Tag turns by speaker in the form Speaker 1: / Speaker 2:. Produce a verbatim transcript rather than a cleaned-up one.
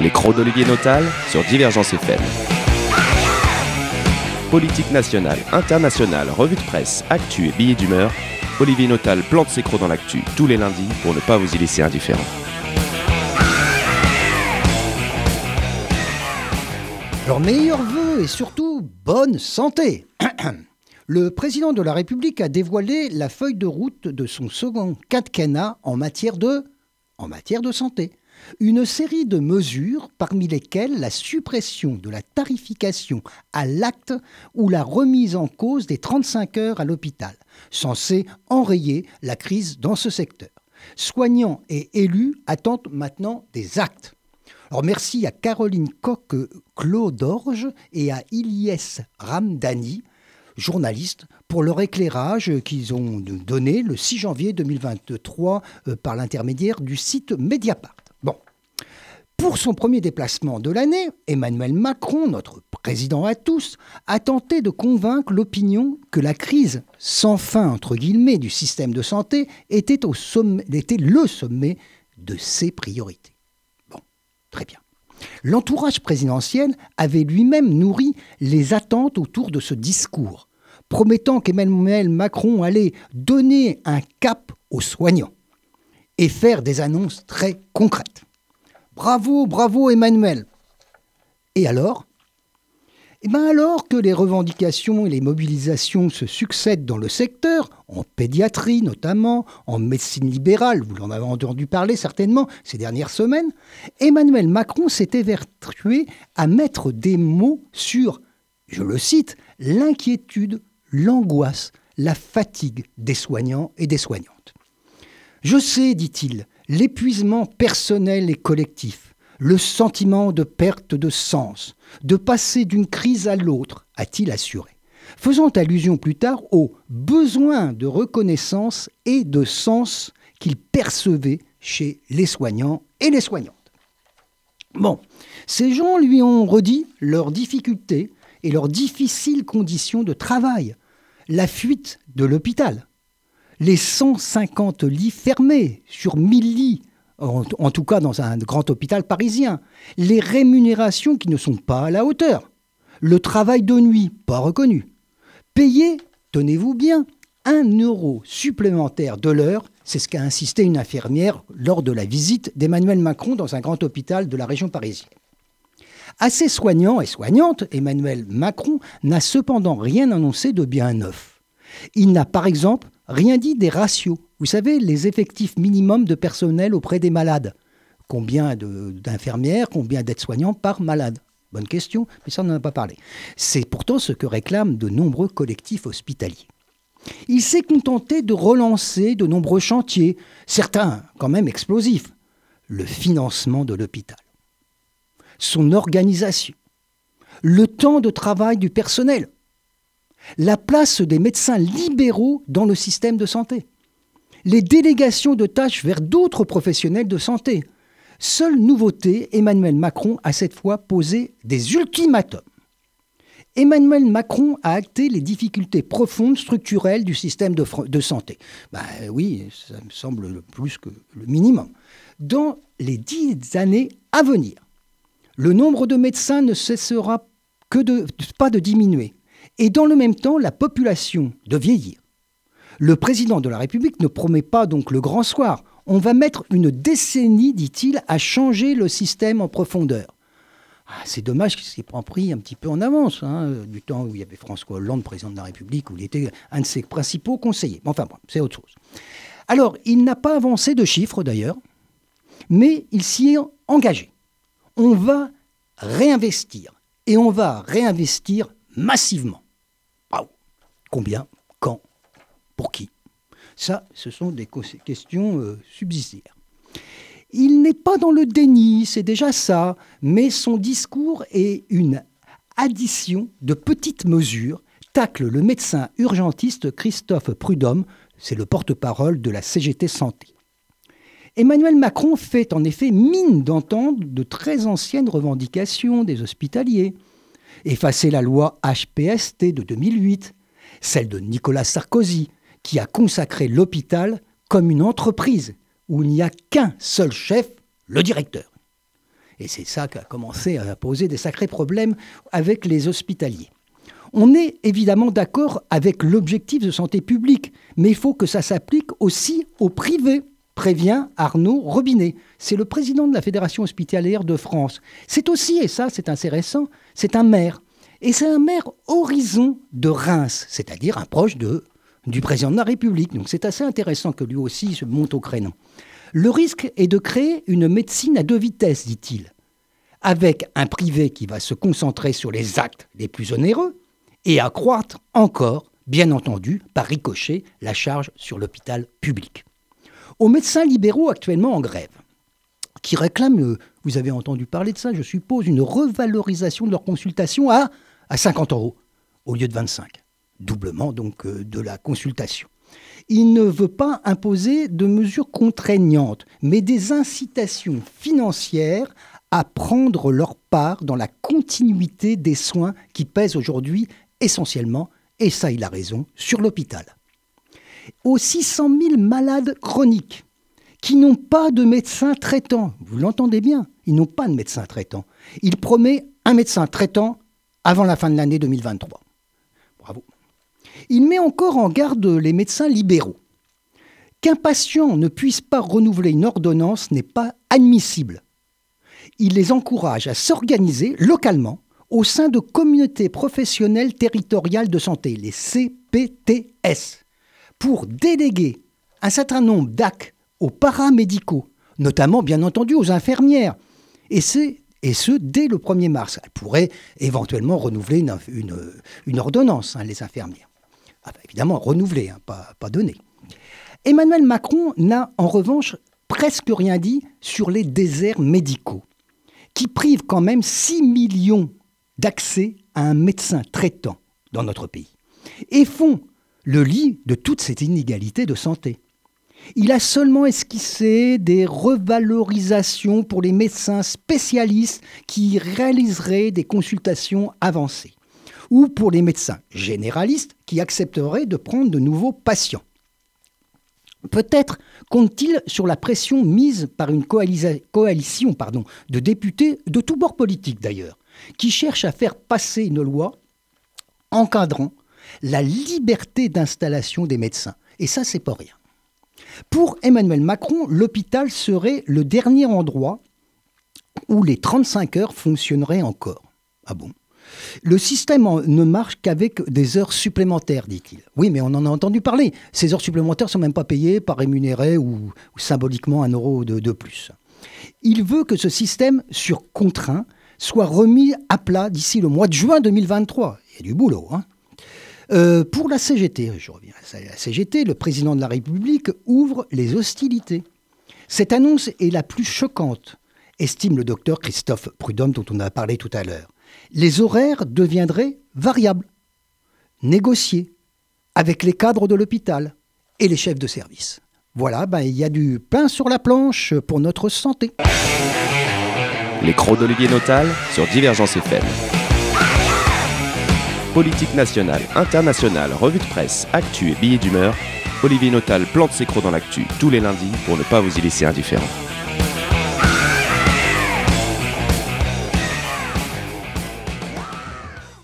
Speaker 1: Les crocs d'Olivier Notal sur Divergence F M. Politique nationale, internationale, revue de presse, actu et billets d'humeur, Olivier Notal plante ses crocs dans l'actu tous les lundis pour ne pas vous y laisser indifférent.
Speaker 2: Leurs meilleurs vœux et surtout bonne santé. Le président de la République a dévoilé la feuille de route de son second quinquennat en matière de, en matière de santé. Une série de mesures parmi lesquelles la suppression de la tarification à l'acte ou la remise en cause des trente-cinq heures à l'hôpital, censée enrayer la crise dans ce secteur. Soignants et élus attendent maintenant des actes. Alors merci à Caroline Coq-Claudorge et à Ilyes Ramdani, journalistes, pour leur éclairage qu'ils ont donné le six janvier deux mille vingt-trois euh, par l'intermédiaire du site Mediapart. Bon. Pour son premier déplacement de l'année, Emmanuel Macron, notre président à tous, a tenté de convaincre l'opinion que la crise sans fin, entre guillemets, du système de santé était, au sommet, était le sommet de ses priorités. Bon, très bien. L'entourage présidentiel avait lui-même nourri les attentes autour de ce discours, promettant qu'Emmanuel Macron allait donner un cap aux soignants et faire des annonces très concrètes. Bravo, bravo Emmanuel. Et alors ? Eh bien alors que les revendications et les mobilisations se succèdent dans le secteur, en pédiatrie notamment, en médecine libérale, vous en avez entendu parler certainement ces dernières semaines, Emmanuel Macron s'est évertué à mettre des mots sur, je le cite, l'inquiétude, l'angoisse, la fatigue des soignants et des soignantes. Je sais, dit-il, l'épuisement personnel et collectif, le sentiment de perte de sens, de passer d'une crise à l'autre, a-t-il assuré, faisant allusion plus tard au besoin de reconnaissance et de sens qu'il percevait chez les soignants et les soignantes. Bon, ces gens lui ont redit leurs difficultés et leurs difficiles conditions de travail, la fuite de l'hôpital, les cent cinquante lits fermés sur mille lits, en, en tout cas dans un grand hôpital parisien, les rémunérations qui ne sont pas à la hauteur, le travail de nuit pas reconnu, payer, tenez-vous bien, un euro supplémentaire de l'heure, c'est ce qu'a insisté une infirmière lors de la visite d'Emmanuel Macron dans un grand hôpital de la région parisienne. À ses soignants et soignantes, Emmanuel Macron n'a cependant rien annoncé de bien neuf. Il n'a par exemple rien dit des ratios. Vous savez, les effectifs minimums de personnel auprès des malades. Combien de, d'infirmières, combien d'aides-soignants par malade ? Bonne question, mais ça on n'en a pas parlé. C'est pourtant ce que réclament de nombreux collectifs hospitaliers. Il s'est contenté de relancer de nombreux chantiers, certains quand même explosifs. Le financement de l'hôpital, son organisation, le temps de travail du personnel, la place des médecins libéraux dans le système de santé, les délégations de tâches vers d'autres professionnels de santé. Seule nouveauté, Emmanuel Macron a cette fois posé des ultimatums. Emmanuel Macron a acté les difficultés profondes structurelles du système de, de santé. Ben oui, ça me semble plus que le minimum. Dans les dix années à venir, le nombre de médecins ne cessera que de, pas de diminuer. Et dans le même temps, la population de vieillir. Le président de la République ne promet pas donc le grand soir. On va mettre une décennie, dit-il, à changer le système en profondeur. Ah, c'est dommage qu'il s'est pris un petit peu en avance, hein, du temps où il y avait François Hollande, président de la République, où il était un de ses principaux conseillers. Enfin bon, c'est autre chose. Alors, il n'a pas avancé de chiffres d'ailleurs, mais il s'y est engagé. On va réinvestir, et on va réinvestir massivement. Wow. Combien ? Quand ? Pour qui ? Ça, ce sont des questions euh, subsidiaires. Il n'est pas dans le déni, c'est déjà ça, mais son discours est une addition de petites mesures, tacle le médecin urgentiste Christophe Prudhomme, c'est le porte-parole de la C G T Santé. Emmanuel Macron fait en effet mine d'entendre de très anciennes revendications des hospitaliers. Effacer la loi H P S T de deux mille huit, celle de Nicolas Sarkozy, qui a consacré l'hôpital comme une entreprise où il n'y a qu'un seul chef, le directeur. Et c'est ça qui a commencé à poser des sacrés problèmes avec les hospitaliers. On est évidemment d'accord avec l'objectif de santé publique, mais il faut que ça s'applique aussi au privé, prévient Arnaud Robinet. C'est le président de la Fédération hospitalière de France. C'est aussi, et ça c'est intéressant, c'est un maire. Et c'est un maire horizon de Reims, c'est-à-dire un proche de, du président de la République. Donc c'est assez intéressant que lui aussi se monte au créneau. Le risque est de créer une médecine à deux vitesses, dit-il, avec un privé qui va se concentrer sur les actes les plus onéreux et accroître encore, bien entendu, par ricochet, la charge sur l'hôpital public. Aux médecins libéraux actuellement en grève, qui réclament, vous avez entendu parler de ça, je suppose, une revalorisation de leur consultation à, à cinquante euros au lieu de vingt-cinq. Doublement donc euh, de la consultation. Il ne veut pas imposer de mesures contraignantes, mais des incitations financières à prendre leur part dans la continuité des soins qui pèsent aujourd'hui essentiellement, et ça il a raison, sur l'hôpital. Aux six cent mille malades chroniques qui n'ont pas de médecin traitant, vous l'entendez bien, ils n'ont pas de médecin traitant. Il promet un médecin traitant avant la fin de l'année deux mille vingt-trois. Bravo. Il met encore en garde les médecins libéraux. Qu'un patient ne puisse pas renouveler une ordonnance n'est pas admissible. Il les encourage à s'organiser localement au sein de communautés professionnelles territoriales de santé, les C P T S, pour déléguer un certain nombre d'actes aux paramédicaux, notamment bien entendu aux infirmières. Et, c'est, et ce, dès le premier mars. Elles pourraient éventuellement renouveler une, une, une ordonnance, hein, les infirmières. Ah, bah, évidemment, renouveler, hein, pas, pas donner. Emmanuel Macron n'a en revanche presque rien dit sur les déserts médicaux, qui privent quand même six millions d'accès à un médecin traitant dans notre pays, et font le lit de toutes ces inégalités de santé. Il a seulement esquissé des revalorisations pour les médecins spécialistes qui réaliseraient des consultations avancées, ou pour les médecins généralistes qui accepteraient de prendre de nouveaux patients. Peut-être compte-t-il sur la pression mise par une coalisa- coalition pardon, de députés de tous bords politiques d'ailleurs, qui cherchent à faire passer une loi encadrant la liberté d'installation des médecins. Et ça, c'est pas rien. Pour Emmanuel Macron, l'hôpital serait le dernier endroit où les trente-cinq heures fonctionneraient encore. Ah bon ? Le système ne marche qu'avec des heures supplémentaires, dit-il. Oui, mais on en a entendu parler. Ces heures supplémentaires ne sont même pas payées, pas rémunérées ou, ou symboliquement un euro de, de plus. Il veut que ce système sur contraint soit remis à plat d'ici le mois de juin deux mille vingt-trois. Il y a du boulot, hein. Euh, pour la C G T, je reviens à la C G T, le président de la République ouvre les hostilités. Cette annonce est la plus choquante, estime le docteur Christophe Prudhomme, dont on a parlé tout à l'heure. Les horaires deviendraient variables, négociés, avec les cadres de l'hôpital et les chefs de service. Voilà, ben, il y a du pain sur la planche pour notre santé.
Speaker 1: Les crocs d'Olivier Notal sur Divergence F M. Politique nationale, internationale, revue de presse, actu et billets d'humeur, Olivier Notal plante ses crocs dans l'actu tous les lundis pour ne pas vous y laisser indifférent.